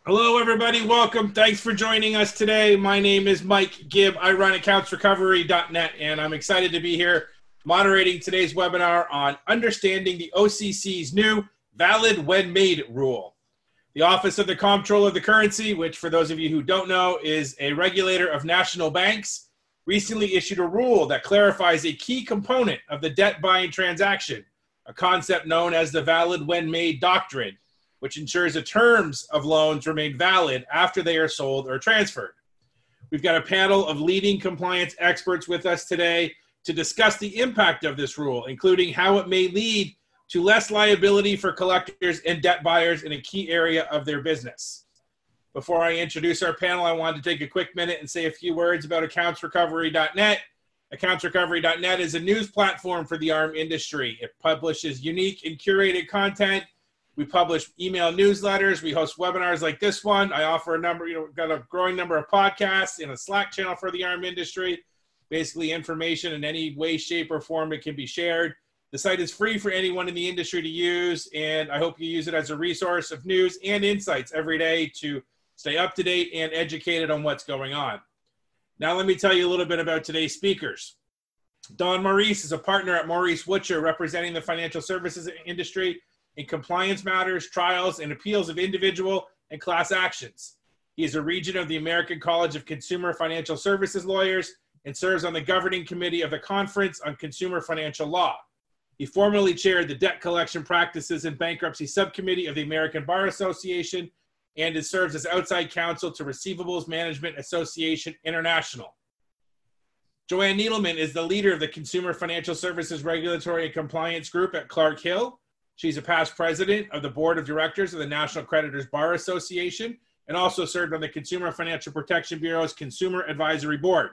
Hello, everybody. Welcome. Thanks for joining us today. My name is Mike Gibb. I run accountsrecovery.net, and I'm excited to be here moderating today's webinar on understanding the OCC's new valid when made rule. The Office of the Comptroller of the Currency, which for those of you who don't know is a regulator of national banks, recently issued a rule that clarifies a key component of the debt buying transaction, a concept known as the valid when made doctrine, which ensures the terms of loans remain valid after they are sold or transferred. We've got a panel of leading compliance experts with us today to discuss the impact of this rule, including how it may lead to less liability for collectors and debt buyers in a key area of their business. Before I introduce our panel, I wanted to take a quick minute and say a few words about accountsrecovery.net. Accountsrecovery.net is a news platform for the ARM industry. It publishes unique and curated content. We publish email newsletters. We host webinars like this one. I offer we've got a growing number of podcasts and a Slack channel for the ARM industry. Basically, information in any way, shape, or form it can be shared. The site is free for anyone in the industry to use, and I hope you use it as a resource of news and insights every day to stay up to date and educated on what's going on. Now, let me tell you a little bit about today's speakers. Don Maurice is a partner at Maurice Wutcher, representing the financial services industry in compliance matters, trials, and appeals of individual and class actions. He is a regent of the American College of Consumer Financial Services Lawyers and serves on the governing committee of the Conference on Consumer Financial Law. He formerly chaired the Debt Collection Practices and Bankruptcy Subcommittee of the American Bar Association and serves as outside counsel to Receivables Management Association International. Joanne Needleman is the leader of the Consumer Financial Services Regulatory and Compliance Group at Clark Hill. She's a past president of the board of directors of the National Creditors Bar Association and also served on the Consumer Financial Protection Bureau's Consumer Advisory Board.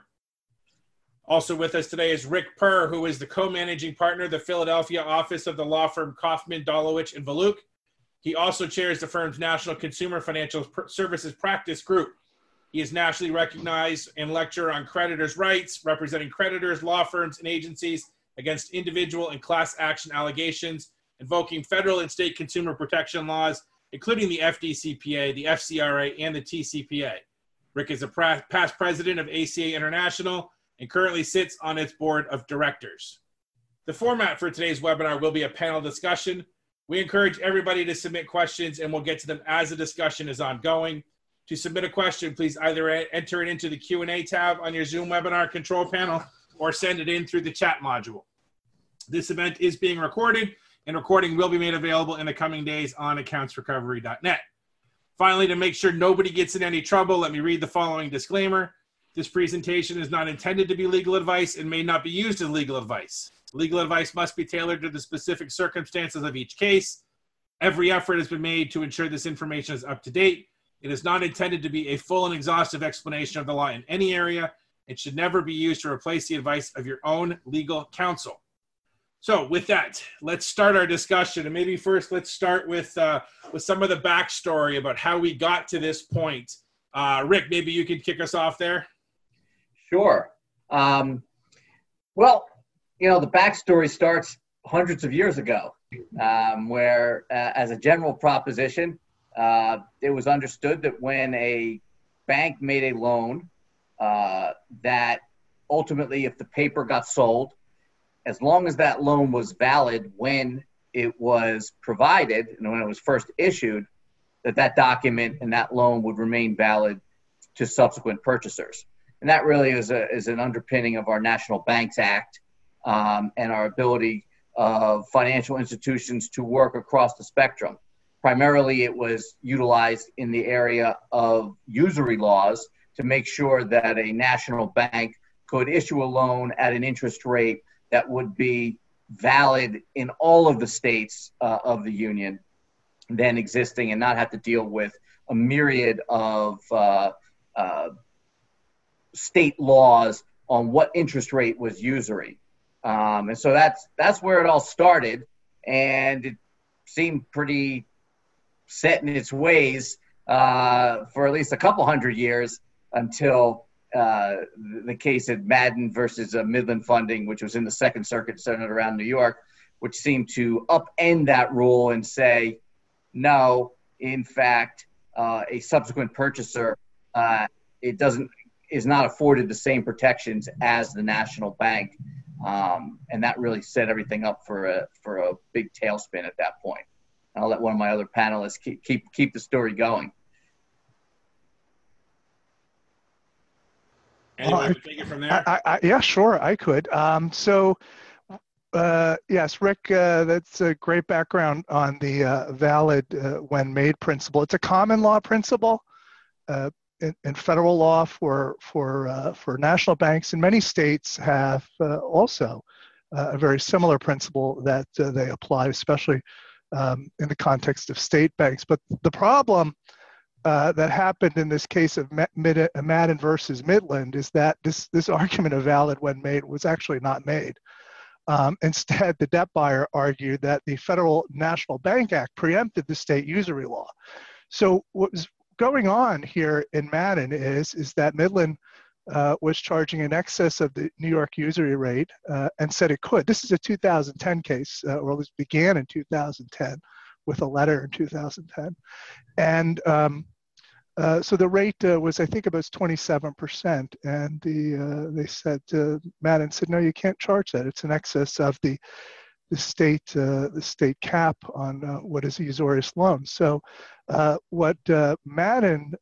Also with us today is Rick Purr, who is the co-managing partner of the Philadelphia office of the law firm Kaufman, Dolowich, and Voluk. He also chairs the firm's National Consumer Financial Services Practice Group. He is nationally recognized and lecturer on creditors' rights, representing creditors, law firms, and agencies against individual and class action allegations, invoking federal and state consumer protection laws, including the FDCPA, the FCRA, and the TCPA. Rick is a past president of ACA International and currently sits on its board of directors. The format for today's webinar will be a panel discussion. We encourage everybody to submit questions and we'll get to them as the discussion is ongoing. To submit a question, please either enter it into the Q&A tab on your Zoom webinar control panel or send it in through the chat module. This event is being recorded, and recording will be made available in the coming days on accountsrecovery.net. Finally, to make sure nobody gets in any trouble, let me read the following disclaimer. This presentation is not intended to be legal advice and may not be used as legal advice. Legal advice must be tailored to the specific circumstances of each case. Every effort has been made to ensure this information is up to date. It is not intended to be a full and exhaustive explanation of the law in any area. It should never be used to replace the advice of your own legal counsel. So with that, let's start our discussion. And maybe first, let's start with some of the backstory about how we got to this point. Rick, maybe you could kick us off there. Sure. Well, the backstory starts hundreds of years ago, where as a general proposition, it was understood that when a bank made a loan, that ultimately if the paper got sold, as long as that loan was valid when it was provided and when it was first issued, that document and that loan would remain valid to subsequent purchasers. And that really is an underpinning of our National Banks Act and our ability of financial institutions to work across the spectrum. Primarily, it was utilized in the area of usury laws to make sure that a national bank could issue a loan at an interest rate that would be valid in all of the states of the union then existing and not have to deal with a myriad of state laws on what interest rate was usury. And so that's where it all started. And it seemed pretty set in its ways for at least a couple hundred years until the case of Madden versus Midland Funding, which was in the Second Circuit centered around New York, which seemed to upend that rule and say, no, in fact, a subsequent purchaser is not afforded the same protections as the national bank, and that really set everything up for a big tailspin at that point. I'll let one of my other panelists keep the story going. Anyone can take it from there? Yeah, sure, I could. Yes, Rick, that's a great background on the valid when made principle. It's a common law principle in federal law for national banks, and many states have also a very similar principle that they apply, especially in the context of state banks. But the problem that happened in this case of Madden versus Midland is that this argument of valid when made was actually not made. Instead, the debt buyer argued that the Federal National Bank Act preempted the state usury law. So what was going on here in Madden is that Midland was charging in excess of the New York usury rate and said it could. This is a 2010 case, or at least began in 2010 with a letter in 2010. And so the rate was, I think, about 27%. And they said, Madden said, no, you can't charge that. It's in excess of the state cap on what is a usurious loan. So what Madden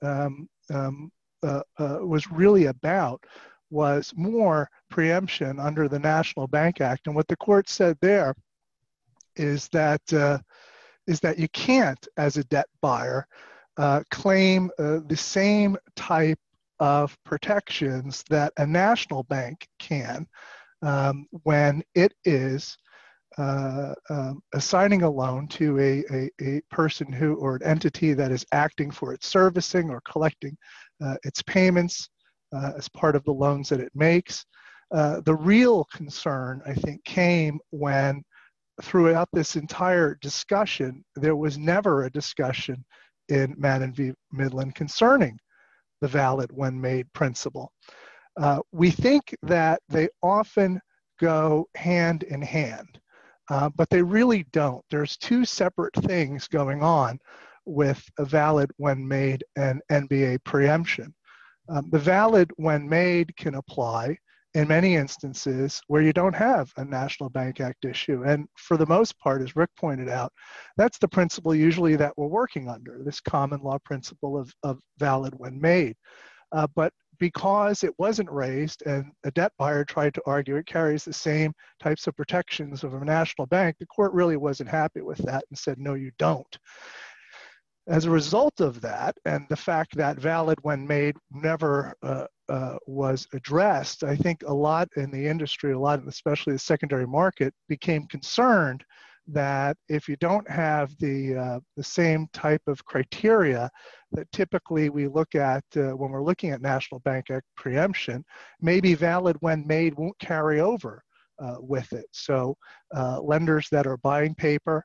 was really about was more preemption under the National Bank Act. And what the court said there is that you can't, as a debt buyer, claim the same type of protections that a national bank can when it is assigning a loan to a person who, or an entity that is acting for its servicing or collecting its payments as part of the loans that it makes. The real concern, I think, came when throughout this entire discussion, there was never a discussion in Madden v. Midland concerning the valid when made principle. We think that they often go hand in hand, but they really don't. There's two separate things going on with a valid when made and NBA preemption. The valid when made can apply in many instances where you don't have a National Bank Act issue. And for the most part, as Rick pointed out, that's the principle usually that we're working under, this common law principle of valid when made. But because it wasn't raised and a debt buyer tried to argue it carries the same types of protections of a national bank, the court really wasn't happy with that and said, no, you don't. As a result of that, and the fact that valid when made never was addressed, I think a lot in the industry, especially the secondary market, became concerned that if you don't have the same type of criteria that typically we look at when we're looking at National Bank Act preemption, maybe valid when made won't carry over with it. So lenders that are buying paper,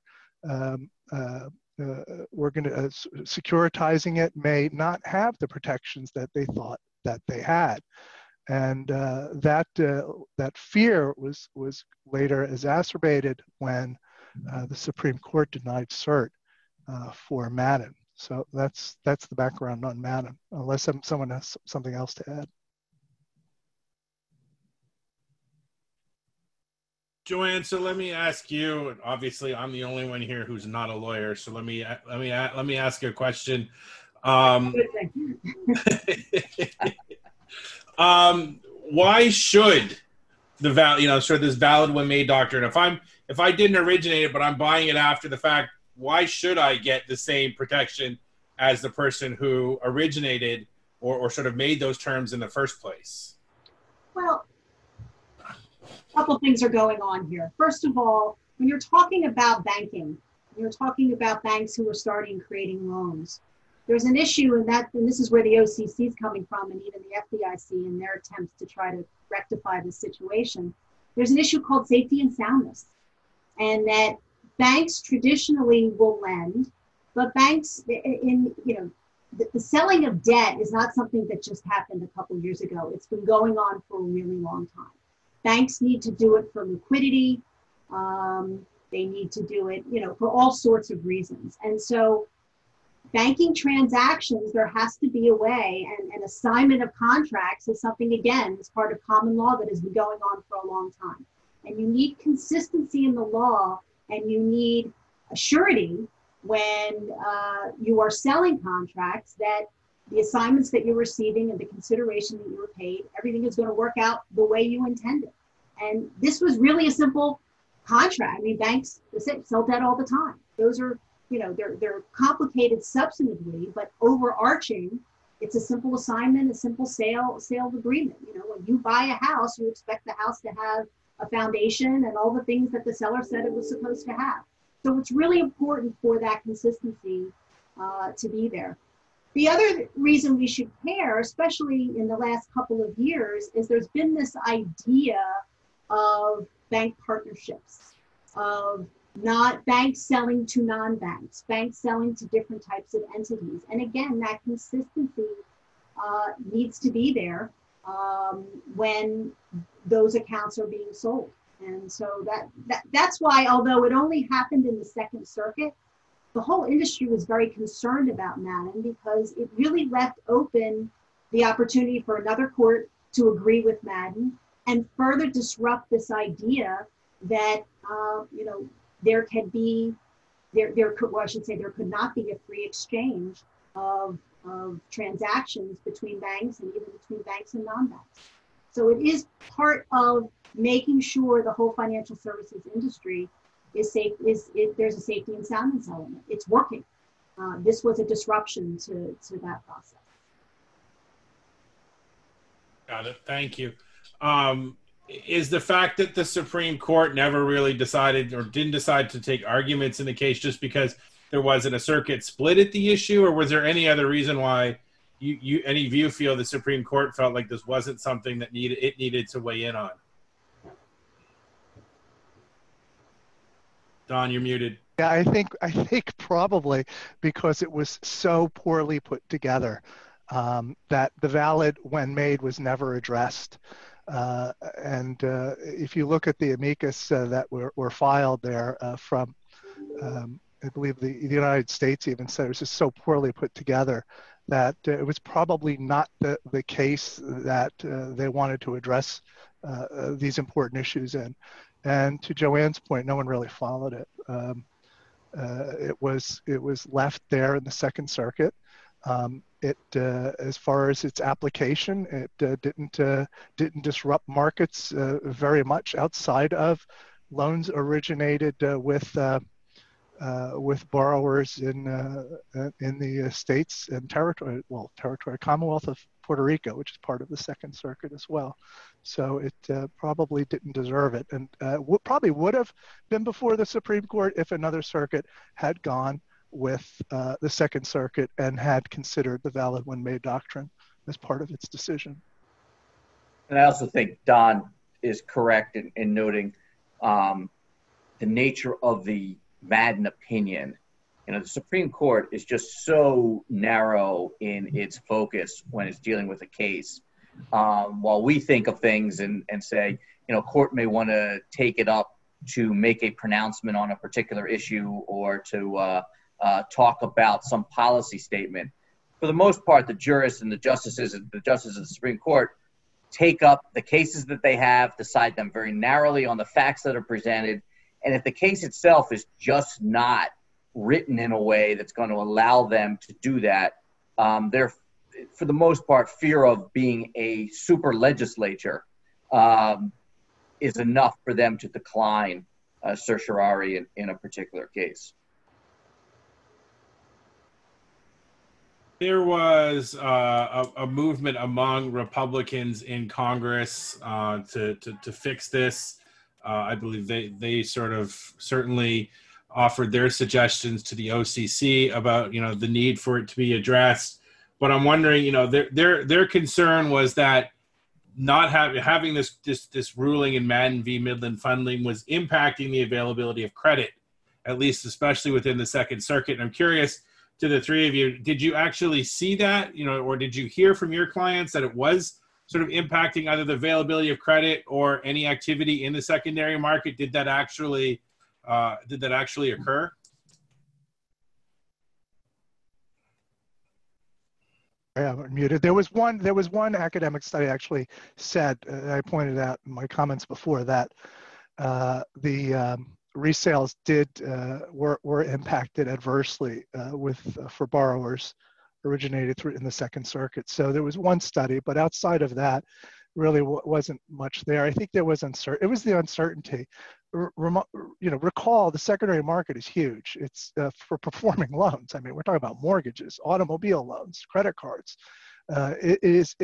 we're going to securitizing it may not have the protections that they thought that they had, and that fear was later exacerbated when the Supreme Court denied cert for Madden. So that's the background on Madden. Unless someone has something else to add. Joanne, so let me ask you, and obviously I'm the only one here who's not a lawyer, so let me ask you a question. Why should the this valid when made doctrine, if I didn't originate it but I'm buying it after the fact, why should I get the same protection as the person who originated or sort of made those terms in the first place? Well, a couple things are going on here. First of all, when you're talking about banking, you're talking about banks who are starting creating loans. There's an issue in that, and this is where the OCC is coming from, and even the FDIC in their attempts to try to rectify the situation. There's an issue called safety and soundness, and that banks traditionally will lend, but banks the selling of debt is not something that just happened a couple of years ago. It's been going on for a really long time. Banks need to do it for liquidity. They need to do it, for all sorts of reasons. And so banking transactions, there has to be a way, and assignment of contracts is something, again, is part of common law that has been going on for a long time. And you need consistency in the law, and you need a surety when you are selling contracts that the assignments that you're receiving and the consideration that you were paid, everything is going to work out the way you intended. And this was really a simple contract. I mean, banks sell debt all the time. Those are, they're complicated substantively, but overarching, it's a simple assignment, a simple sale agreement. When you buy a house, you expect the house to have a foundation and all the things that the seller said it was supposed to have. So it's really important for that consistency to be there. The other reason we should care, especially in the last couple of years, is there's been this idea of bank partnerships, of not banks selling to non-banks, banks selling to different types of entities. And again, that consistency needs to be there when those accounts are being sold. And so that's why, although it only happened in the Second Circuit, the whole industry was very concerned about Madden because it really left open the opportunity for another court to agree with Madden and further disrupt this idea that there could not be a free exchange of transactions between banks and even between banks and non-banks. So it is part of making sure the whole financial services industry is safe. There's a safety and soundness element. It's working. This was a disruption to that process. Got it. Thank you. Is the fact that the Supreme Court never really decided or didn't decide to take arguments in the case just because there wasn't a circuit split at the issue, or was there any other reason why any of you feel the Supreme Court felt like this wasn't something that needed to weigh in on? Don, you're muted. Yeah, I think probably because it was so poorly put together that the valid when made was never addressed. And if you look at the amicus that were filed there from, I believe the United States even said it was just so poorly put together that it was probably not the case that they wanted to address these important issues in. And to Joanne's point, no one really followed it. It was left there in the Second Circuit. As far as its application, it didn't disrupt markets very much outside of loans originated with borrowers in the states and territory Commonwealth of Puerto Rico, which is part of the Second Circuit as well. So it probably didn't deserve it, and probably would have been before the Supreme Court if another circuit had gone with the Second Circuit and had considered the valid when made doctrine as part of its decision. And I also think Don is correct in noting the nature of the Madden opinion. The Supreme Court is just so narrow in its focus when it's dealing with a case. While we think of things and say, court may want to take it up to make a pronouncement on a particular issue or to talk about some policy statement. For the most part, the jurists and the justices of the Supreme Court take up the cases that they have, decide them very narrowly on the facts that are presented. And if the case itself is just not written in a way that's going to allow them to do that, they're, for the most part, fear of being a super legislature is enough for them to decline certiorari in a particular case. There was a movement among Republicans in Congress to fix this. I believe they sort of certainly offered their suggestions to the OCC about the need for it to be addressed. But I'm wondering, their concern was that not having this ruling in Madden v. Midland Funding was impacting the availability of credit, at least especially within the Second Circuit. And I'm curious, to the three of you, did you actually see that, or did you hear from your clients that it was sort of impacting either the availability of credit or any activity in the secondary market? Did that actually occur? I'm muted. There was one academic study actually said, I pointed out in my comments before, that the resales were impacted adversely for borrowers originated in the Second Circuit. So there was one study, but outside of that, really wasn't much there. I think there was it was the uncertainty. Recall the secondary market is huge. It's for performing loans. I mean, we're talking about mortgages, automobile loans, credit cards. It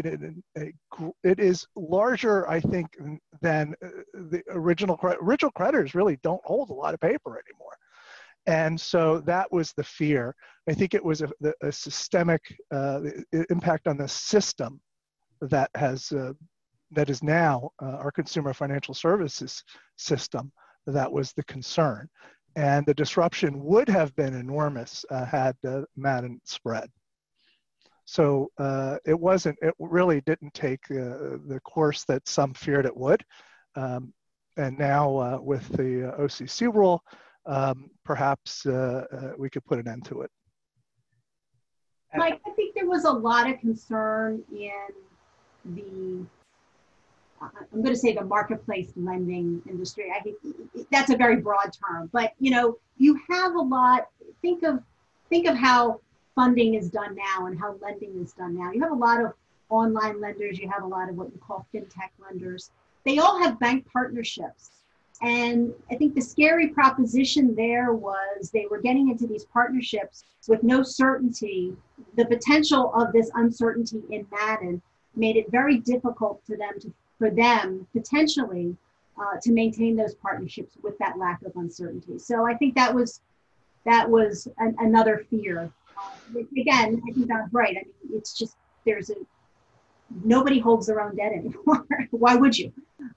is larger, I think, than the original creditors really don't hold a lot of paper anymore. And so that was the fear. I think it was a systemic impact on the system that is now our consumer financial services system. That was the concern. And the disruption would have been enormous had Madden spread. So it really didn't take the course that some feared it would. And now with the OCC rule, perhaps we could put an end to it. Mike, I think there was a lot of concern in I'm going to say the marketplace lending industry. I think that's a very broad term, but you have a lot. Think of how funding is done now and how lending is done now. You have a lot of online lenders. You have a lot of what you call fintech lenders. They all have bank partnerships. And I think the scary proposition there was they were getting into these partnerships with no certainty. The potential of this uncertainty in Madden made it very difficult for them potentially to maintain those partnerships with that lack of uncertainty. So I think that was another fear. Again, I think that's right. I mean, it's just nobody holds their own debt anymore. Why would you?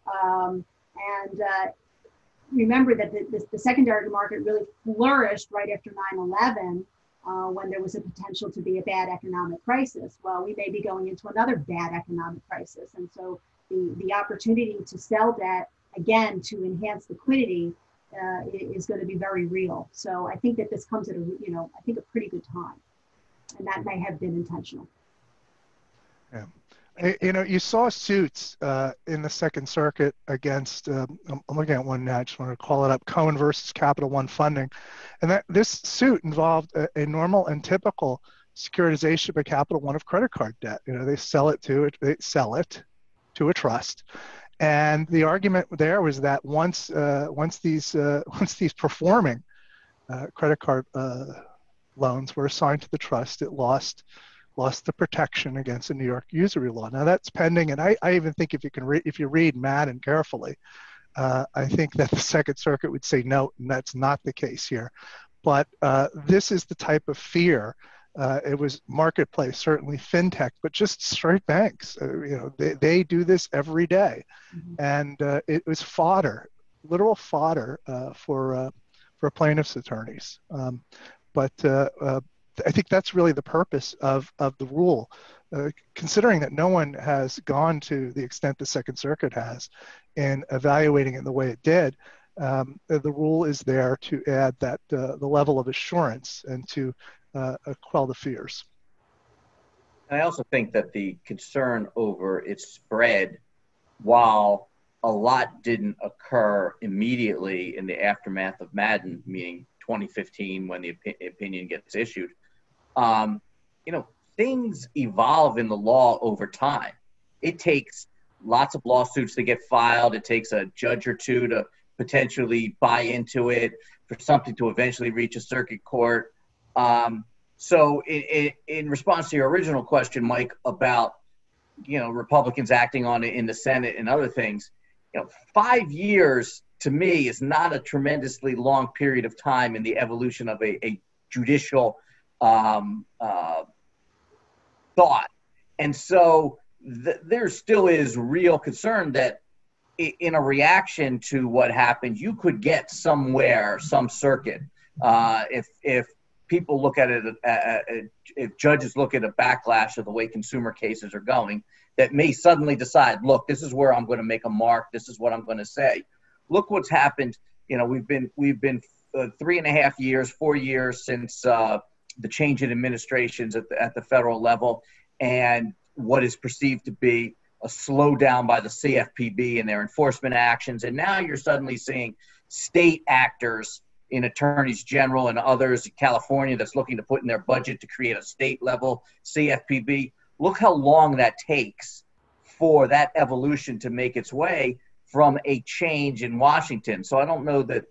Remember that the secondary market really flourished right after 9/11 when there was a potential to be a bad economic crisis. Well, we may be going into another bad economic crisis. And so the opportunity to sell debt, again, to enhance liquidity is going to be very real. So I think that this comes at a pretty good time. And that may have been intentional. Yeah. You saw suits in the Second Circuit against, I'm looking at one now, I just want to call it up, Cohen versus Capital One Funding. And this suit involved a normal and typical securitization by Capital One of credit card debt. They sell it to a trust. And the argument there was that once these performing credit card loans were assigned to the trust, it lost the protection against the New York usury law. Now that's pending, and I even think if you read Madden carefully, I think that the Second Circuit would say no, and that's not the case here. But this is the type of fear. It was marketplace, certainly fintech, but just straight banks. They do this every day, and it was fodder, literal fodder for plaintiffs' attorneys. But I think that's really the purpose of the rule, considering that no one has gone to the extent the Second Circuit has in evaluating it the way it did. The rule is there to add that the level of assurance and to quell the fears. I also think that the concern over its spread, while a lot didn't occur immediately in the aftermath of Madden, meaning 2015 when the opinion gets issued, things evolve in the law over time. It takes lots of lawsuits to get filed. It takes a judge or two to potentially buy into it, for something to eventually reach a circuit court. So in response to your original question, Mike, about, Republicans acting on it in the Senate and other things, 5 years to me is not a tremendously long period of time in the evolution of a judicial thought. And so there still is real concern that in a reaction to what happened, you could get somewhere, some circuit, if people look at it, if judges look at a backlash of the way consumer cases are going, that may suddenly decide, look, this is where I'm going to make a mark. This is what I'm going to say. Look what's happened. We've been 3.5 years, 4 years since the change in administrations at the federal level. and what is perceived to be a slowdown by the CFPB and their enforcement actions. And now you're suddenly seeing state actors in attorneys general and others in California that's looking to put in their budget to create a state level CFPB. Look how long that takes for that evolution to make its way from a change in Washington. So I don't know that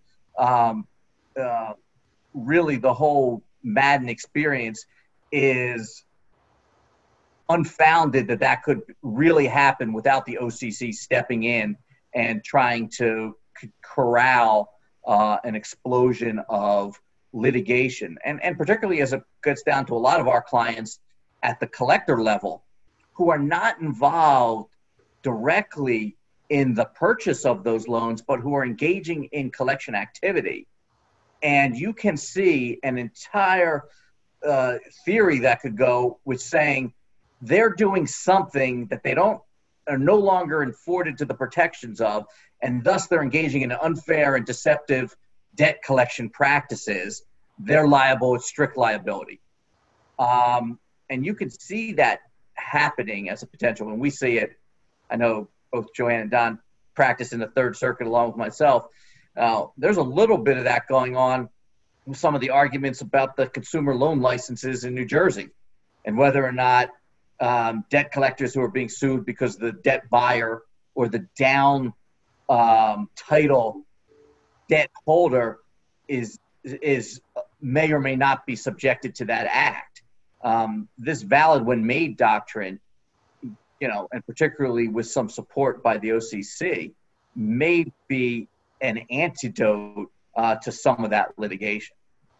really the whole Madden experience is unfounded, that could really happen without the OCC stepping in and trying to corral an explosion of litigation. And particularly as it gets down to a lot of our clients at the collector level who are not involved directly in the purchase of those loans, but who are engaging in collection activity. And you can see an entire theory that could go with saying they're doing something that they are no longer afforded to the protections of, and thus they're engaging in unfair and deceptive debt collection practices. They're liable with strict liability. And you can see that happening as a potential. When we see it, I know both Joanne and Don practice in the Third Circuit along with myself. There's a little bit of that going on with some of the arguments about the consumer loan licenses in New Jersey and whether or not debt collectors who are being sued because the debt buyer or the down title debt holder is may or may not be subjected to that act. This valid when made doctrine, and particularly with some support by the OCC, may be an antidote to some of that litigation.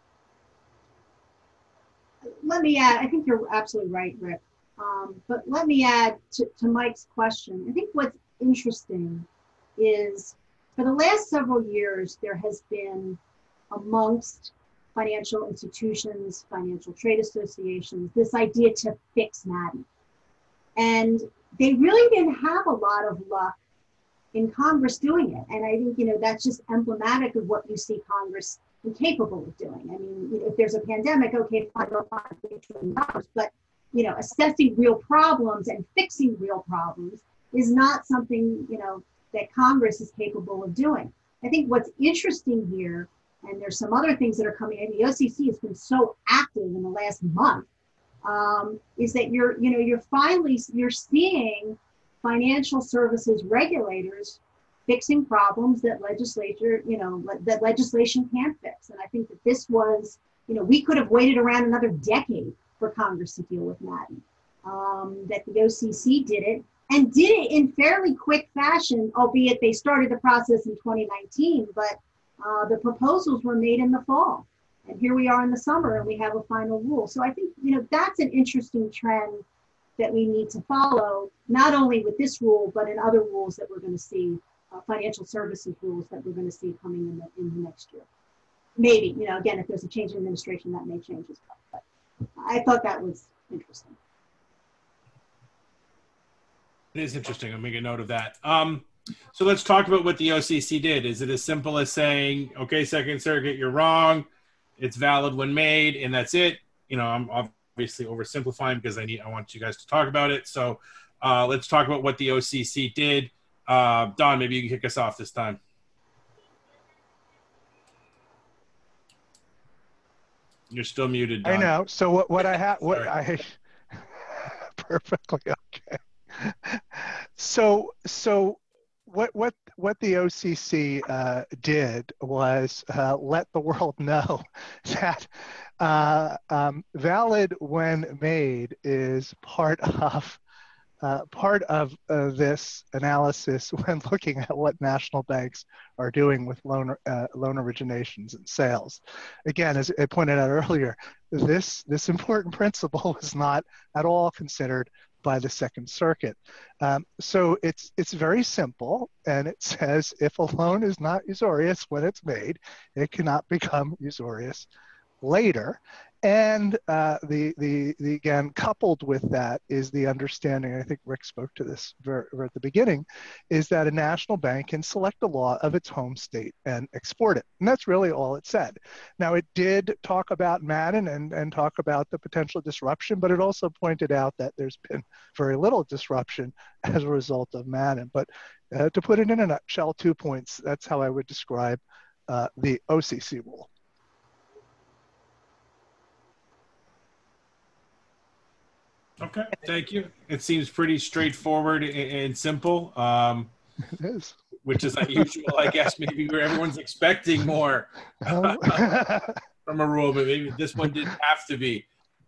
Let me add, I think you're absolutely right, Rick. But let me add to Mike's question. I think what's interesting is for the last several years, there has been amongst financial institutions, financial trade associations, this idea to fix Madden. And they really didn't have a lot of luck in Congress doing it. And I think, that's just emblematic of what you see Congress incapable of doing. I mean, if there's a pandemic, okay, fine, they'll find $8 trillion. But, assessing real problems and fixing real problems is not something, that Congress is capable of doing. I think what's interesting here, and there's some other things that are coming in, the OCC has been so active in the last month, is that you're seeing financial services regulators fixing problems that that legislation can't fix. And I think that this was, we could have waited around another decade for Congress to deal with Madden. That the OCC did it and did it in fairly quick fashion, albeit they started the process in 2019, but the proposals were made in the fall. And here we are in the summer and we have a final rule. So I think, that's an interesting trend that we need to follow, not only with this rule, but in other rules that we're going to see, financial services rules that we're going to see coming in the next year. Maybe, again, if there's a change in administration, that may change as well. But I thought that was interesting. It is interesting. I'll make a note of that. So let's talk about what the OCC did. Is it as simple as saying, okay, Second Circuit, you're wrong. It's valid when made, and that's it? I'm obviously oversimplifying because I want you guys to talk about it. So let's talk about what the OCC did. Don, maybe you can kick us off this time. You're still muted, Don. I know. So what I have, perfectly okay. So what the OCC did was let the world know that valid when made is part of this analysis when looking at what national banks are doing with loan originations and sales. Again, as I pointed out earlier, this important principle was not at all considered by the Second Circuit. So it's very simple, and it says if a loan is not usurious when it's made, it cannot become usurious later. And again, coupled with that is the understanding, I think Rick spoke to this very at the beginning, is that a national bank can select a law of its home state and export it. And that's really all it said. Now, it did talk about Madden and talk about the potential disruption, but it also pointed out that there's been very little disruption as a result of Madden. But to put it in a nutshell, 2 points, that's how I would describe the OCC rule. Okay, thank you. It seems pretty straightforward and simple, It is. which is unusual, I guess. Maybe where everyone's expecting more from a rule, but maybe this one didn't have to be.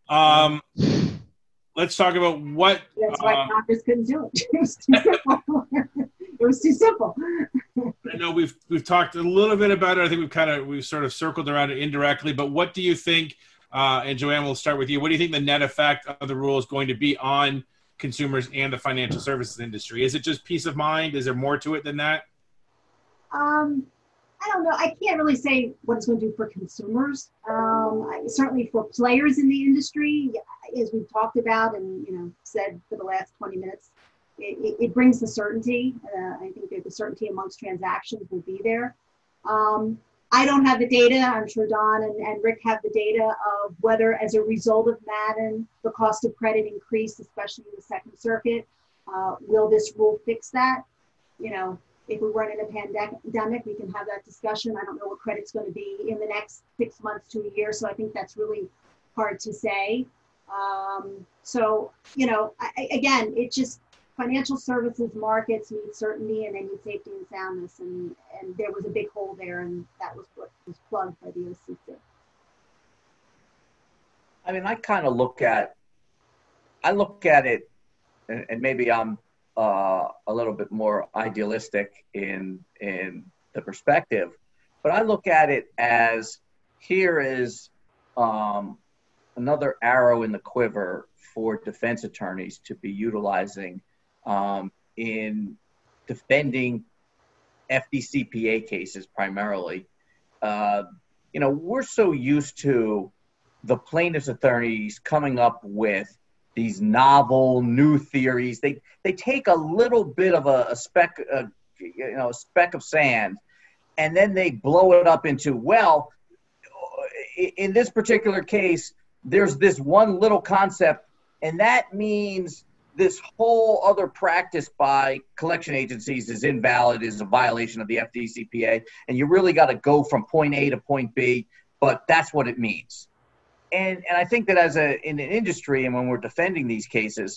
Let's talk about what. That's why Congress couldn't do it. It was too simple. It was too simple. I know we've talked a little bit about it. I think we've sort of circled around it indirectly. But what do you think? And Joanne, we'll start with you. What do you think the net effect of the rule is going to be on consumers and the financial services industry? Is it just peace of mind? Is there more to it than that? I don't know. I can't really say what it's going to do for consumers. Certainly for players in the industry, as we've talked about and said for the last 20 minutes, it brings the certainty. I think that the certainty amongst transactions will be there. I don't have the data. I'm sure Don and Rick have the data of whether, as a result of Madden, the cost of credit increased, especially in the Second Circuit. Will this rule fix that? If we weren't in a pandemic, we can have that discussion. I don't know what credit's going to be in the next 6 months to a year, so I think that's really hard to say. Again, it just financial services markets need certainty and they need safety and soundness, and there was a big hole there, and that was what was plugged by the OCC. I mean, I look at it, and maybe I'm a little bit more idealistic in the perspective, but I look at it as here is another arrow in the quiver for defense attorneys to be utilizing in defending FDCPA cases primarily. We're so used to the plaintiff's attorneys coming up with these novel new theories. They take a little bit of a speck of sand, and then they blow it up into, well, in this particular case, there's this one little concept, and that means this whole other practice by collection agencies is invalid, is a violation of the FDCPA, and you really got to go from point A to point B, but that's what it means. And I think that in an industry, and when we're defending these cases,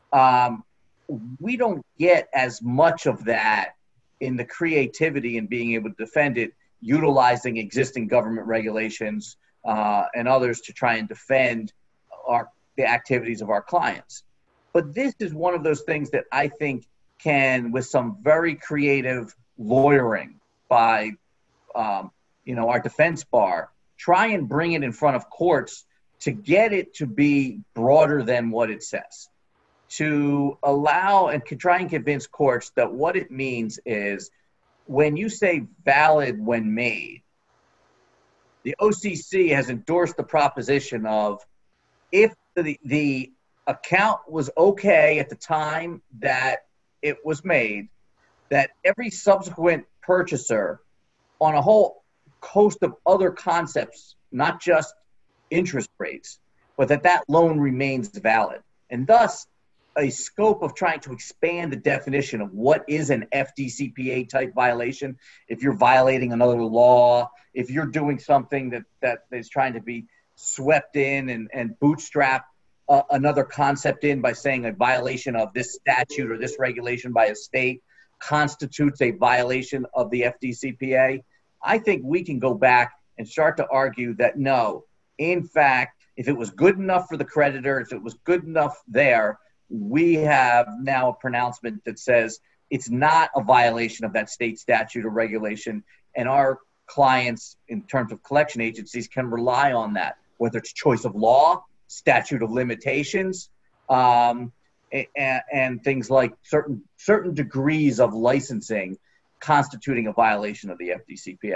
we don't get as much of that in the creativity and being able to defend it, utilizing existing government regulations and others to try and defend the activities of our clients. But this is one of those things that I think can, with some very creative lawyering by our defense bar, try and bring it in front of courts to get it to be broader than what it says, to allow and try and convince courts that what it means is when you say valid when made, the OCC has endorsed the proposition of if the account was okay at the time that it was made, that every subsequent purchaser on a whole host of other concepts, not just interest rates, but that loan remains valid. And thus, a scope of trying to expand the definition of what is an FDCPA type violation. If you're violating another law, if you're doing something that is trying to be swept in and bootstrap another concept in by saying a violation of this statute or this regulation by a state constitutes a violation of the FDCPA, I think we can go back and start to argue that no, in fact, if it was good enough for the creditor, if it was good enough there, we have now a pronouncement that says it's not a violation of that state statute or regulation, and our clients, in terms of collection agencies, can rely on that, whether it's choice of law, statute of limitations, and things like certain degrees of licensing constituting a violation of the FDCPA.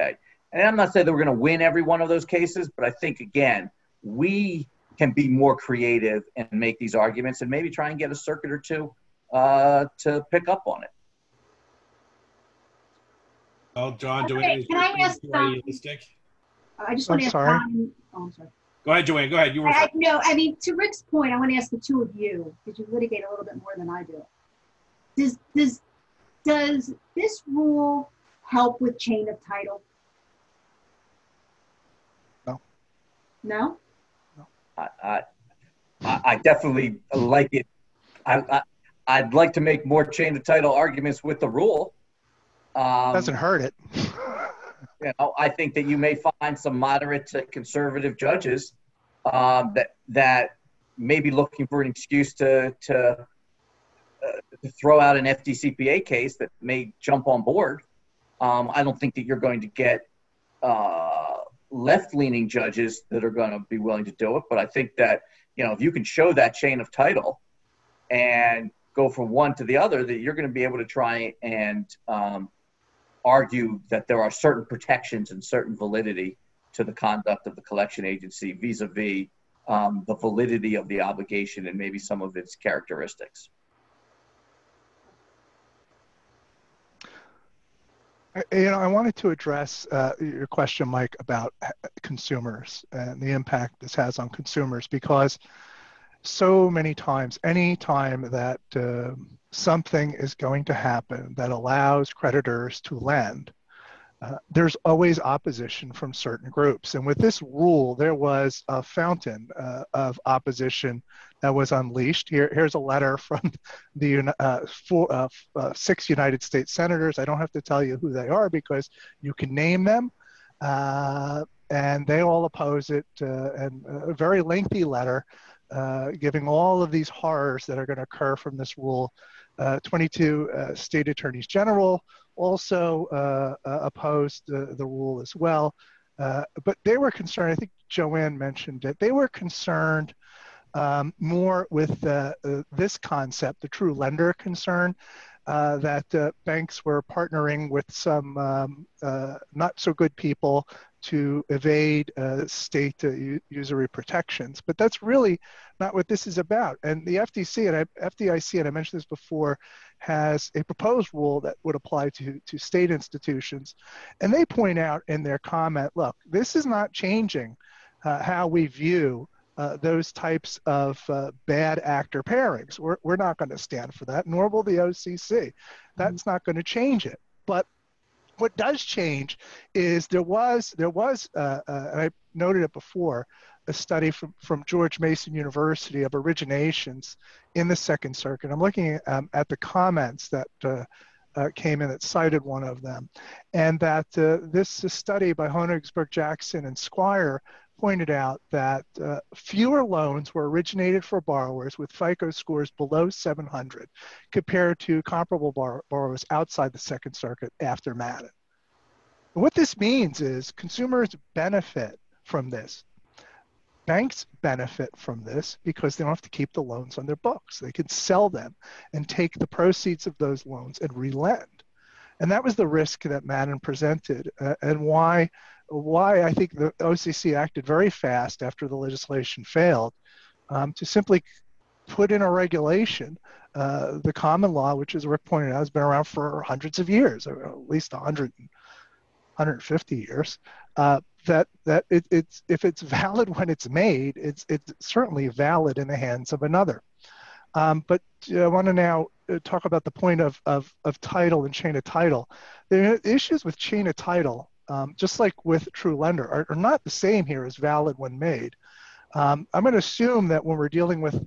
And I'm not saying that we're going to win every one of those cases, but I think, again, we can be more creative and make these arguments and maybe try and get a circuit or two to pick up on it. Well, John, Okay, can I ask, realistic? I just want to ask sorry. Tom. Oh, I'm sorry. Go ahead, Joanne. Go ahead. You were first. No, I mean, to Rick's point, I want to ask the two of you, because you litigate a little bit more than I do. Does this rule help with chain of title? No. No? I definitely like it. I'd like to make more chain of title arguments with the rule. Doesn't hurt it. You know, I think that you may find some moderate to conservative judges that may be looking for an excuse to throw out an FDCPA case that may jump on board. I don't think that you're going to get left-leaning judges that are going to be willing to do it, but I think that, you know, if you can show that chain of title and go from one to the other, that you're going to be able to try and argue that there are certain protections and certain validity to the conduct of the collection agency vis-a-vis the validity of the obligation and maybe some of its characteristics. I wanted to address your question, Mike, about consumers and the impact this has on consumers, because so many times, any time that something is going to happen that allows creditors to lend, there's always opposition from certain groups. And with this rule, there was a fountain of opposition that was unleashed. Here's a letter from the 6 United States senators. I don't have to tell you who they are because you can name them. And they all oppose it. And a very lengthy letter giving all of these horrors that are going to occur from this rule. 22 state attorneys general also opposed the rule as well. But they were concerned, I think Joanne mentioned it, they were concerned more with this concept, the true lender concern, that banks were partnering with some not so good people to evade state usury protections. But that's really not what this is about. And the FDIC, and I mentioned this before, has a proposed rule that would apply to state institutions. And they point out in their comment, look, this is not changing how we view those types of bad actor pairings. We're not going to stand for that, nor will the OCC. That's not going to change it. But what does change is there was and I noted it before, a study from George Mason University of originations in the Second Circuit. I'm looking at the comments that came in that cited one of them, and that this study by Honigsberg, Jackson, and Squire pointed out that fewer loans were originated for borrowers with FICO scores below 700 compared to comparable borrowers outside the Second Circuit after Madden. What this means is consumers benefit from this. Banks benefit from this because they don't have to keep the loans on their books. They can sell them and take the proceeds of those loans and relend. And that was the risk that Madden presented, and why I think the OCC acted very fast after the legislation failed to simply put in a regulation. The common law, which, as Rick pointed out, has been around for hundreds of years, or at least 150 years, that it's if it's valid when it's made, it's certainly valid in the hands of another. But I want to now talk about the point of title and chain of title. The issues with chain of title, just like with true lender, are not the same here as valid when made. I'm going to assume that when we're dealing with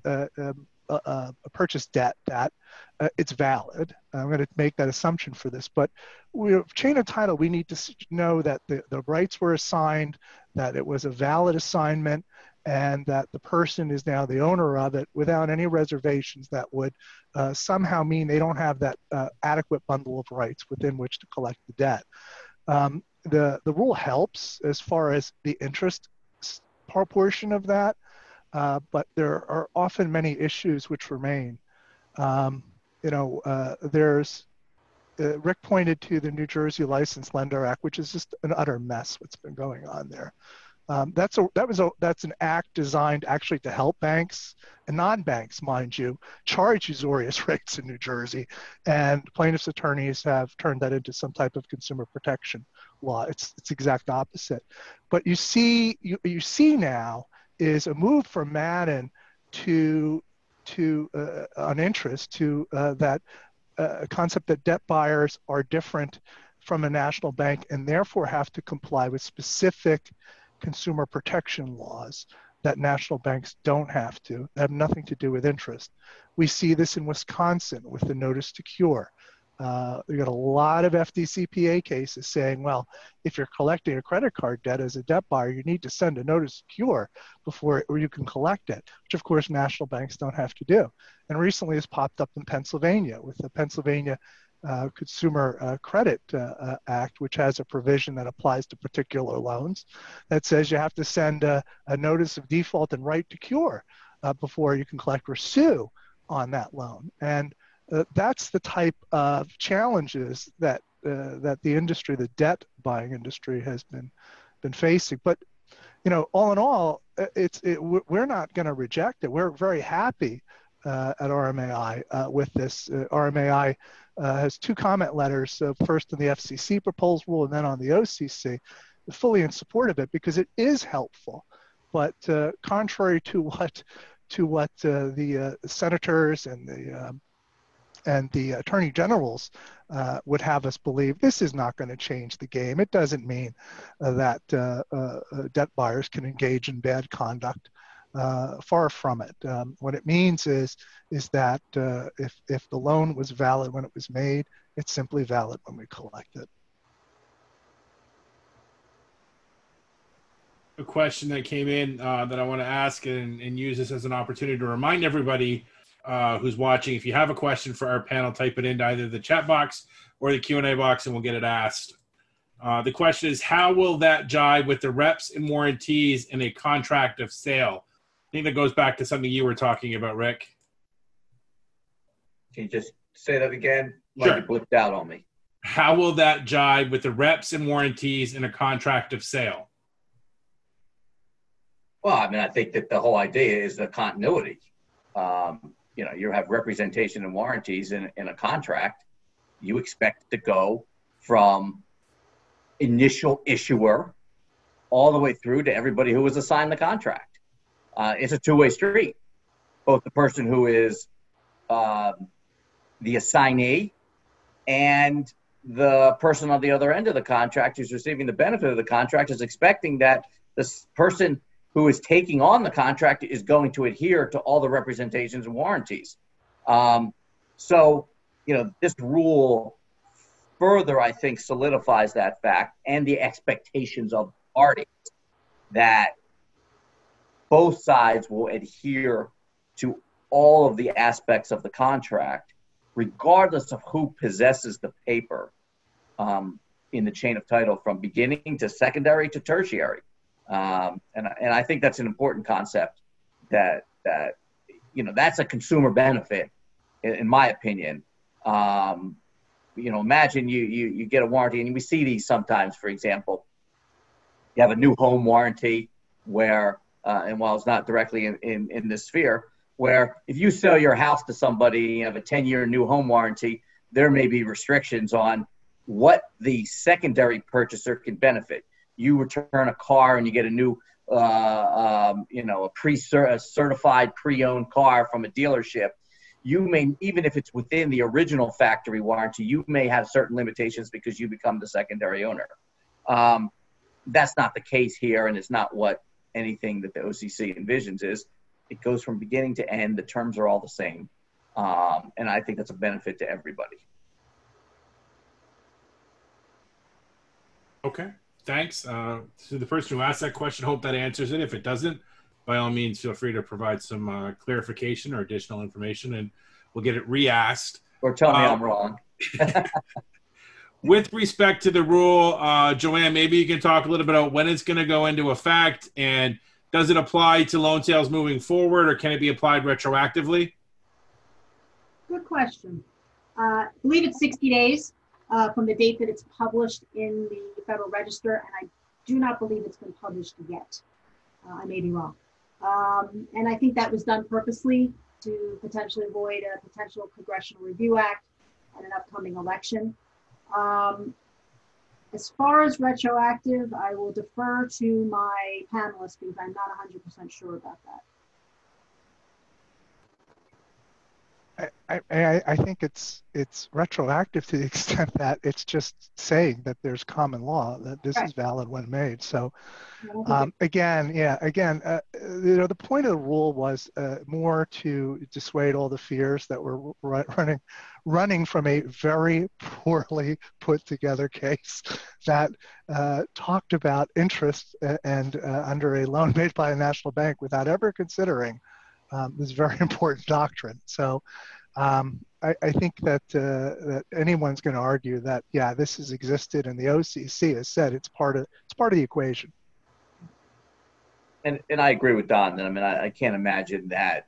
a purchase debt, that it's valid. I'm going to make that assumption for this. But chain of title, we need to know that the rights were assigned, that it was a valid assignment, and that the person is now the owner of it without any reservations that would somehow mean they don't have that adequate bundle of rights within which to collect the debt. The rule helps as far as the interest portion of that, but there are often many issues which remain. There's Rick pointed to the New Jersey Licensed Lender Act, which is just an utter mess what's been going on there. That's an act designed actually to help banks and non-banks, mind you, charge usurious rates in New Jersey, and plaintiffs' attorneys have turned that into some type of consumer protection law. It's exact opposite. But you see now is a move from Madden to on interest to that concept that debt buyers are different from a national bank and therefore have to comply with specific consumer protection laws that national banks don't have to, that have nothing to do with interest. We see this in Wisconsin with the notice to cure. We got a lot of FDCPA cases saying, well, if you're collecting a credit card debt as a debt buyer, you need to send a notice to cure before you can collect it, which of course national banks don't have to do. And recently it's popped up in Pennsylvania with the Pennsylvania Consumer Credit Act, which has a provision that applies to particular loans that says you have to send a notice of default and right to cure before you can collect or sue on that loan. And that's the type of challenges that the industry, the debt buying industry, has been facing. But all in all, we're not going to reject it. We're very happy at RMAI with this. RMAI has 2 comment letters, first on the FCC proposed rule and then on the OCC, fully in support of it because it is helpful. But contrary to what the senators and the attorney generals would have us believe, this is not going to change the game. It doesn't mean that debt buyers can engage in bad conduct. Far from it. What it means is that if the loan was valid when it was made, it's simply valid when we collect it. A question that came in that I want to ask and use this as an opportunity to remind everybody who's watching, if you have a question for our panel, type it into either the chat box or the Q&A box and we'll get it asked. The question is, how will that jive with the reps and warranties in a contract of sale? I think that goes back to something you were talking about, Rick. Can you just say that again? Sure. Like you blipped out on me. How will that jive with the reps and warranties in a contract of sale? Well, I mean, I think that the whole idea is the continuity. You have representation and warranties in a contract. You expect to go from initial issuer all the way through to everybody who was assigned the contract. It's a two-way street. Both the person who is the assignee and the person on the other end of the contract who's receiving the benefit of the contract is expecting that this person who is taking on the contract is going to adhere to all the representations and warranties. This rule further, I think, solidifies that fact and the expectations of parties that both sides will adhere to all of the aspects of the contract, regardless of who possesses the paper in the chain of title from beginning to secondary to tertiary. And I think that's an important concept that that's a consumer benefit, in my opinion. Imagine you get a warranty, and we see these sometimes. For example, you have a new home warranty where, and while it's not directly in this sphere, where if you sell your house to somebody, you have a 10-year new home warranty, there may be restrictions on what the secondary purchaser can benefit. You return a car and you get a new, a certified pre-owned car from a dealership. You may, even if it's within the original factory warranty, you may have certain limitations because you become the secondary owner. That's not the case here, and it's not what anything that the OCC envisions is. It goes from beginning to end. The terms are all the same. And I think that's a benefit to everybody. Okay, thanks. To the person who asked that question, hope that answers it. If it doesn't, by all means, feel free to provide some clarification or additional information, and we'll get it re-asked. Or tell me I'm wrong. With respect to the rule, Joanne, maybe you can talk a little bit about when it's going to go into effect, and does it apply to loan sales moving forward, or can it be applied retroactively? Good question. I believe it's 60 days from the date that it's published in the Federal Register, and I do not believe it's been published yet. I may be wrong. And I think that was done purposely to potentially avoid a potential Congressional Review Act and an upcoming election. As far as retroactive, I will defer to my panelists because I'm not 100% sure about that. I think it's retroactive to the extent that it's just saying that there's common law, that this is valid when made. So again, the point of the rule was more to dissuade all the fears that were running from a very poorly put together case that talked about interest and under a loan made by a national bank without ever considering this very important doctrine. So I think that that anyone's going to argue that, yeah, this has existed, and the OCC has said it's part of the equation. And I agree with Don. I mean, I can't imagine that.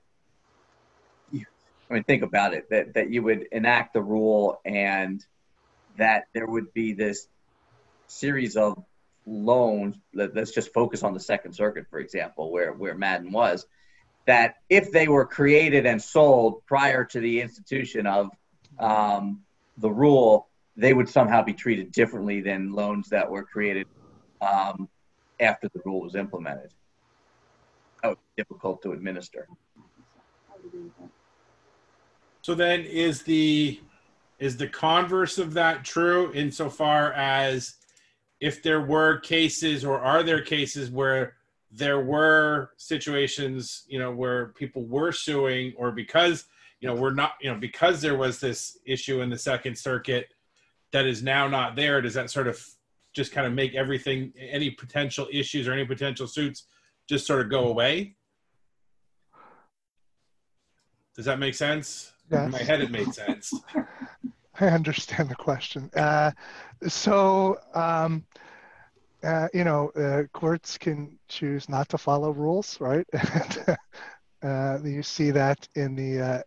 I mean, think about it, that you would enact the rule and that there would be this series of loans. Let's just focus on the Second Circuit, for example, where Madden was, that if they were created and sold prior to the institution of the rule, they would somehow be treated differently than loans that were created after the rule was implemented. That would be difficult to administer. So then is the converse of that true insofar as if there were cases, or are there cases where there were situations, where people were suing, or because, because there was this issue in the Second Circuit that is now not there, does that sort of just kind of make everything, any potential issues or any potential suits just sort of go away? Does that make sense? Yes. In my head, it made sense. I understand the question. Courts can choose not to follow rules, right? You see that in the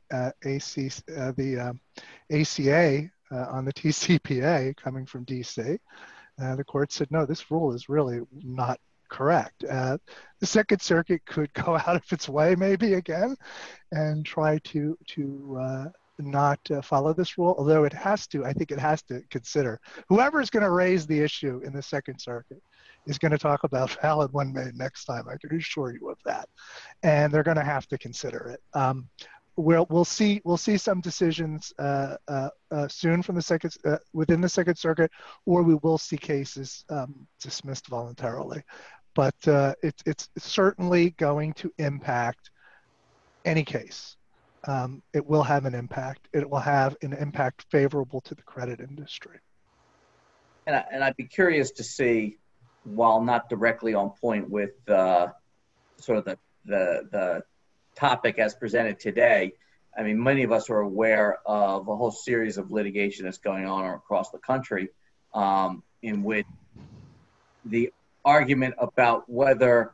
ACA on the TCPA coming from DC. The court said, no, this rule is really not correct. The Second Circuit could go out of its way maybe again and try to not follow this rule, although I think it has to consider, whoever is going to raise the issue in the Second Circuit is going to talk about valid when made next time. I can assure you of that. And they're going to have to consider it. We'll see some decisions soon from within the Second Circuit, or we will see cases dismissed voluntarily. But it's certainly going to impact any case. It will have an impact. It will have an impact favorable to the credit industry. And I'd be curious to see, while not directly on point with sort of the topic as presented today, I mean, many of us are aware of a whole series of litigation that's going on across the country in which the argument about whether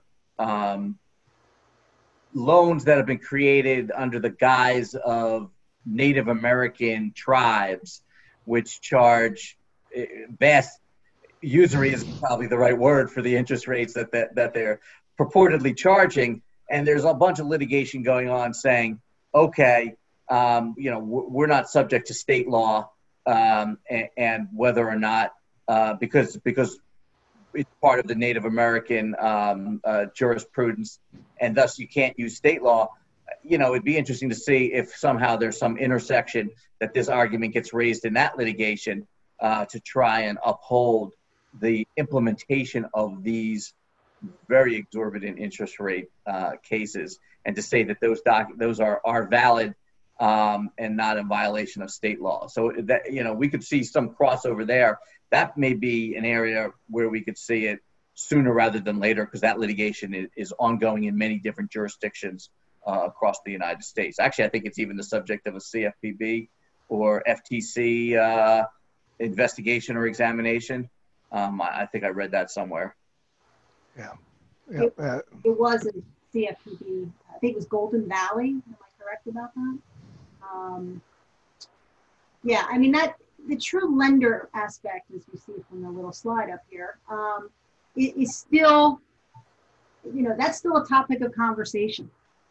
loans that have been created under the guise of Native American tribes, which charge vast usury is probably the right word for the interest rates that they're purportedly charging. And there's a bunch of litigation going on saying, okay, we're not subject to state law, and whether or not, because it's part of the Native American jurisprudence, and thus you can't use state law. It'd be interesting to see if somehow there's some intersection that this argument gets raised in that litigation to try and uphold the implementation of these very exorbitant interest rate cases, and to say that those are valid and not in violation of state law. So that, we could see some crossover there. That may be an area where we could see it sooner rather than later, because that litigation is ongoing in many different jurisdictions across the United States. Actually, I think it's even the subject of a CFPB or FTC investigation or examination. I think I read that somewhere. Yeah. It wasn't CFPB. I think it was Golden Valley. Am I correct about that? Yeah, I mean, the true lender aspect, as you see from the little slide up here, is still, that's still a topic of conversation.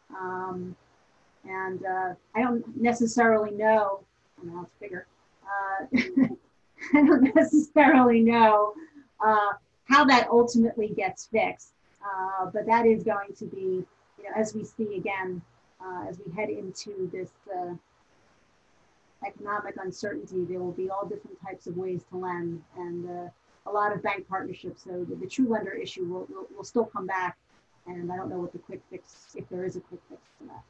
And I don't necessarily know, it's bigger. I don't necessarily know how that ultimately gets fixed. But that is going to be, as we see again, as we head into this economic uncertainty, there will be all different types of ways to lend and a lot of bank partnerships. So the true lender issue will still come back. And I don't know what the quick fix, if there is a quick fix to that.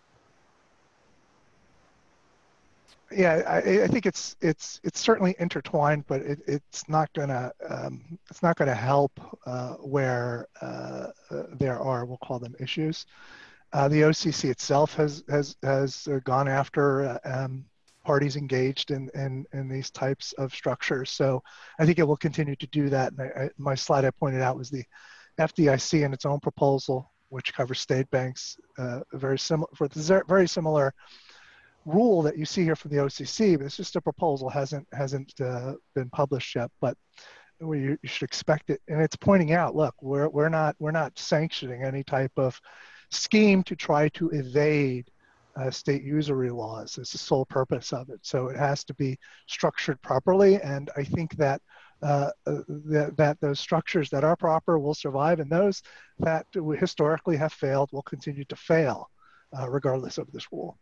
Yeah, I think it's certainly intertwined, but it's not gonna help where there are, we'll call them, issues. The OCC itself has gone after parties engaged in these types of structures. So I think it will continue to do that. And my slide I pointed out was the FDIC in its own proposal, which covers state banks, very similar rule that you see here from the OCC, but it's just a proposal, hasn't been published yet, but you should expect it. And it's pointing out, look, we're not sanctioning any type of scheme to try to evade state usury laws. It's the sole purpose of it. So it has to be structured properly, and I think that that those structures that are proper will survive, and those that historically have failed will continue to fail, regardless of this rule.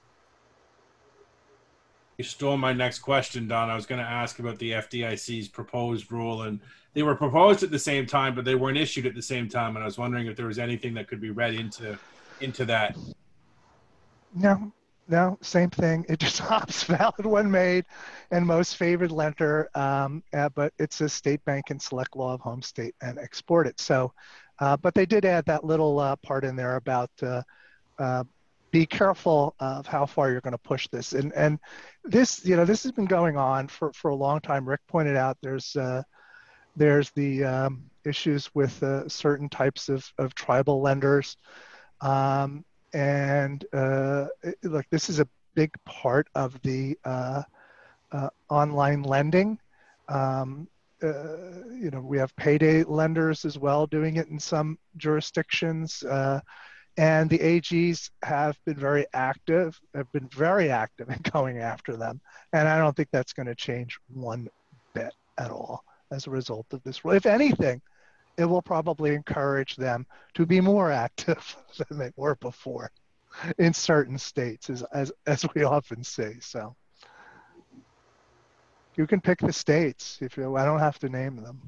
You stole my next question, Don. I was going to ask about the FDIC's proposed rule, and they were proposed at the same time, but they weren't issued at the same time. And I was wondering if there was anything that could be read into that. No, same thing. It just opts valid when made and most favored lender, but it's a state bank and select law of home state and export it. So, but they did add that little part in there about be careful of how far you're going to push this. And this, this has been going on for a long time. Rick pointed out there's the issues with certain types of tribal lenders. Look, this is a big part of the online lending. We have payday lenders as well doing it in some jurisdictions. And the AGs have been very active in going after them. And I don't think that's going to change one bit at all as a result of this rule. If anything, it will probably encourage them to be more active than they were before in certain states, as we often say. So you can pick the states I don't have to name them.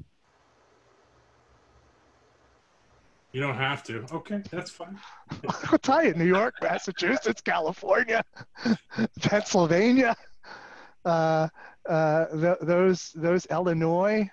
You don't have to. Okay, that's fine. I'll tell you, New York, Massachusetts, California, Pennsylvania, those Illinois,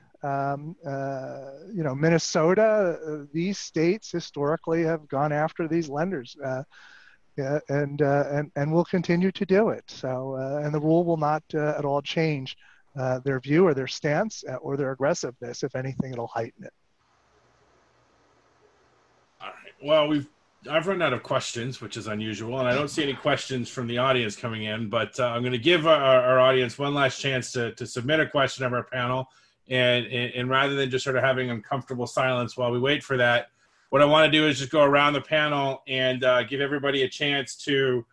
Minnesota, these states historically have gone after these lenders, and will continue to do it. So, and the rule will not at all change their view or their stance or their aggressiveness. If anything, it'll heighten it. All right. Well, I've run out of questions, which is unusual, and I don't see any questions from the audience coming in, but I'm going to give our audience one last chance to submit a question of our panel, and rather than just sort of having uncomfortable silence while we wait for that, what I want to do is just go around the panel and give everybody a chance to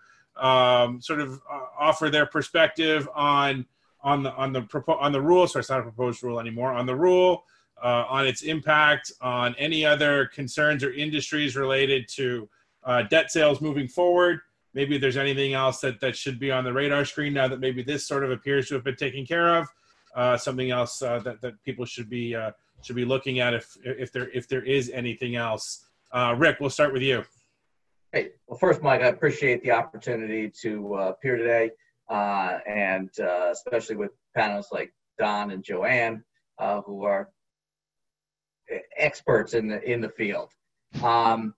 offer their perspective on the rule. So it's not a proposed rule anymore. On the rule, on its impact, on any other concerns or industries related to debt sales moving forward. Maybe there's anything else that should be on the radar screen now that maybe this sort of appears to have been taken care of. Something else that people should be looking at if there is anything else. Rick, we'll start with you. Hey, well, first, Mike, I appreciate the opportunity to appear today, and especially with panelists like Don and Joanne, who are experts in the field. I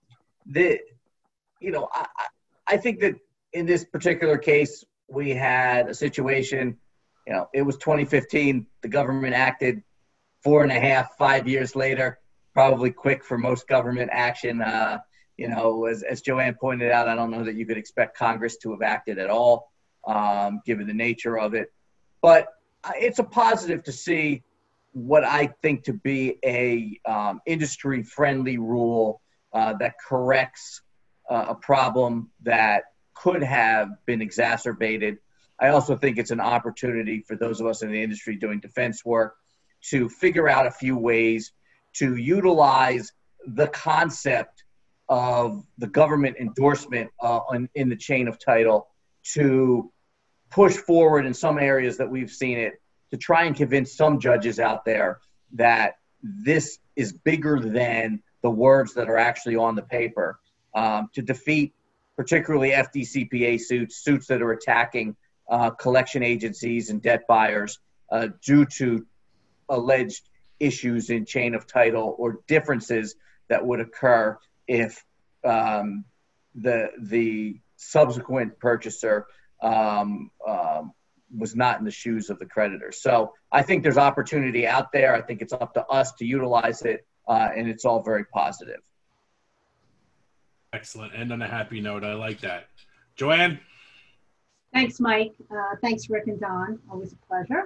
think that in this particular case, we had a situation. It was 2015. The government acted 5 years later. Probably quick for most government action. As Joanne pointed out, I don't know that you could expect Congress to have acted at all, given the nature of it. But it's a positive to see what I think to be a industry-friendly rule that corrects a problem that could have been exacerbated. I also think it's an opportunity for those of us in the industry doing defense work to figure out a few ways to utilize the concept of the government endorsement in the chain of title to push forward in some areas that we've seen it, to try and convince some judges out there that this is bigger than the words that are actually on the paper, to defeat particularly FDCPA suits that are attacking collection agencies and debt buyers due to alleged issues in chain of title or differences that would occur if the subsequent purchaser was not in the shoes of the creditor. So I think there's opportunity out there. I think it's up to us to utilize it, and it's all very positive. Excellent. End on a happy note. I like that. Joanne? Thanks, Mike. Thanks, Rick and Don. Always a pleasure.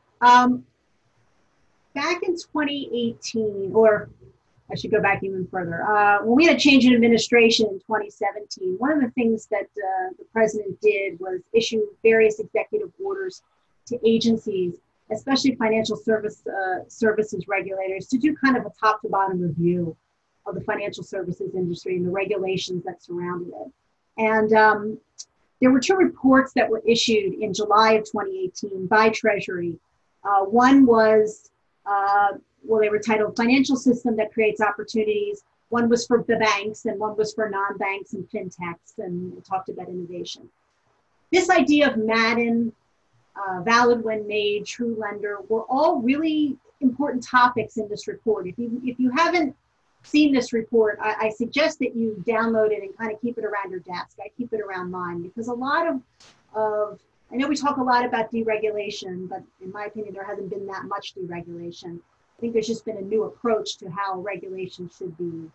Back in 2018, or I should go back even further, when we had a change in administration in 2017, one of the things that the president did was issue various executive orders to agencies, especially financial services regulators, to do kind of a top-to-bottom review of the financial services industry and the regulations that surrounded it. And there were two reports that were issued in July of 2018 by Treasury. One was they were titled Financial System That Creates Opportunities. One was for the banks and one was for non-banks and fintechs, and it talked about innovation. This idea of Madden, valid when made, true lender, were all really important topics in this report. If you haven't seen this report, I suggest that you download it and kind of keep it around your desk. I keep it around mine because a lot of I know we talk a lot about deregulation, but in my opinion, there hasn't been that much deregulation. I think there's just been a new approach to how regulation should be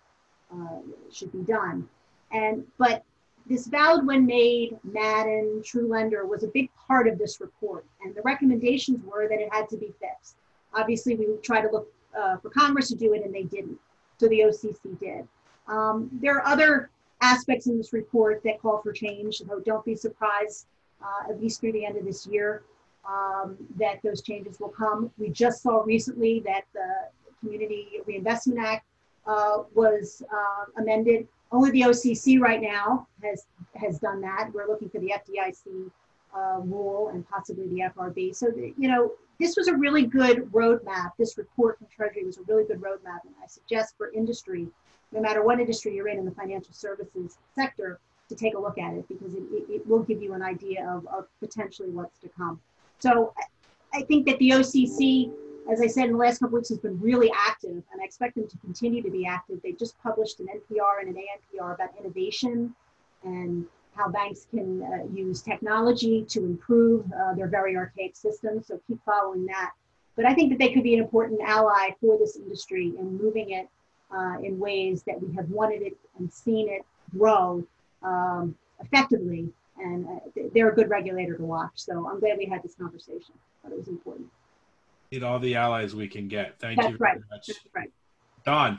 done. But this valid when made, Madden, true lender was a big part of this report. And the recommendations were that it had to be fixed. Obviously, we would try to look for Congress to do it, and they didn't. So the OCC did. There are other aspects in this report that call for change, so don't be surprised, at least through the end of this year, that those changes will come. We just saw recently that the Community Reinvestment Act was amended. Only the OCC right now has done that. We're looking for the FDIC rule and possibly the FRB. So, this was a really good roadmap. This report from Treasury was a really good roadmap. And I suggest for industry, no matter what industry you're in the financial services sector, to take a look at it because it will give you an idea of potentially what's to come. So I think that the OCC, as I said, in the last couple of weeks has been really active, and I expect them to continue to be active. They just published an NPR and an ANPR about innovation and how banks can use technology to improve their very archaic systems. So keep following that. But I think that they could be an important ally for this industry in moving it in ways that we have wanted it and seen it grow effectively. And they're a good regulator to watch. So I'm glad we had this conversation. I thought it was important. Need all the allies we can get. Thank you very much. That's right. Don.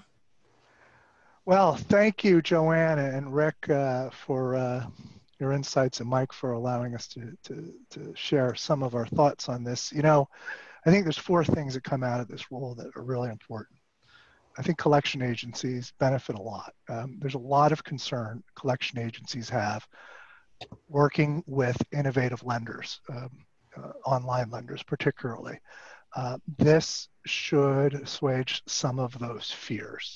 Well, thank you, Joanne and Rick, for your insights, and Mike for allowing us to share some of our thoughts on this. I think there's four things that come out of this rule that are really important. I think collection agencies benefit a lot. There's a lot of concern collection agencies have working with innovative lenders, online lenders particularly. This should assuage some of those fears.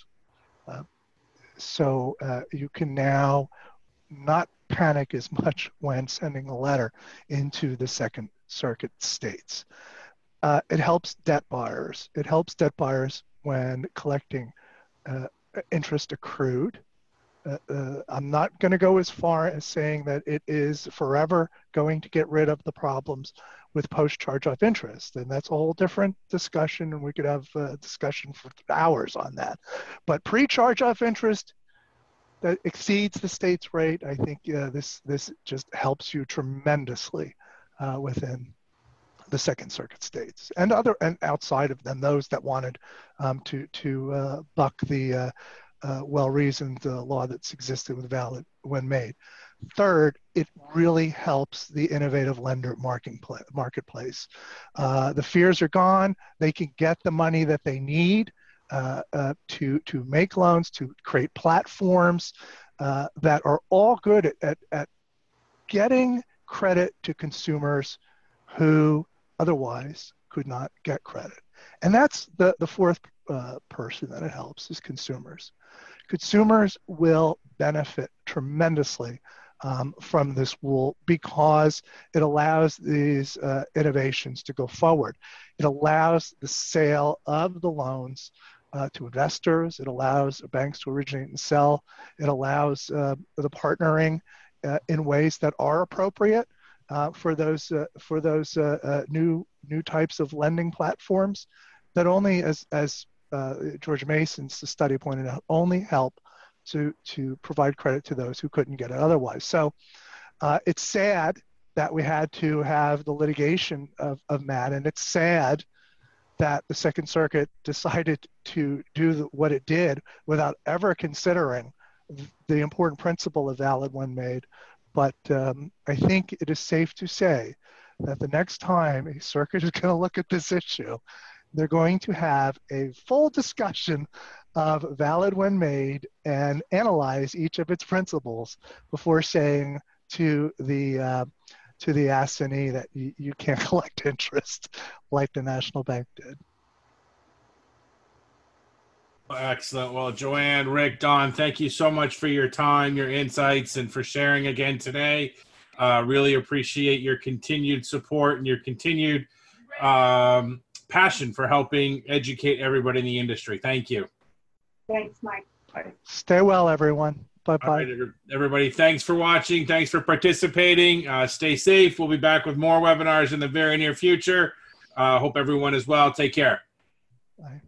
So you can now not panic as much when sending a letter into the Second Circuit states. It helps debt buyers. It helps debt buyers when collecting interest accrued. I'm not going to go as far as saying that it is forever going to get rid of the problems with post-charge-off interest. And that's a whole different discussion, and we could have a discussion for hours on that. But pre-charge-off interest that exceeds the state's rate, I think this just helps you tremendously within the Second Circuit states, and outside of them, those that wanted to buck the well-reasoned law that's existed with valid when made. Third, it really helps the innovative lender marketplace. The fears are gone. They can get the money that they need to make loans, to create platforms that are all good at getting credit to consumers who otherwise could not get credit. And that's the fourth person that it helps is consumers. Consumers will benefit tremendously from this rule because it allows these innovations to go forward. It allows the sale of the loans to investors. It allows banks to originate and sell. It allows the partnering in ways that are appropriate for those new types of lending platforms that only, as George Mason's study pointed out, only help to provide credit to those who couldn't get it otherwise. So it's sad that we had to have the litigation of MAD, and it's sad that the Second Circuit decided to do what it did without ever considering the important principle of valid when made. But I think it is safe to say that the next time a circuit is going to look at this issue, they're going to have a full discussion of valid when made and analyze each of its principles before saying to the assignee that you can't collect interest like the National Bank did. Excellent. Well, Joanne, Rick, Don, thank you so much for your time, your insights, and for sharing again today. Really appreciate your continued support and your continued passion for helping educate everybody in the industry. Thank you. Thanks, Mike. Bye. Stay well, everyone. Bye-bye. All right, everybody, thanks for watching. Thanks for participating. Stay safe. We'll be back with more webinars in the very near future. Hope everyone is well. Take care. Bye.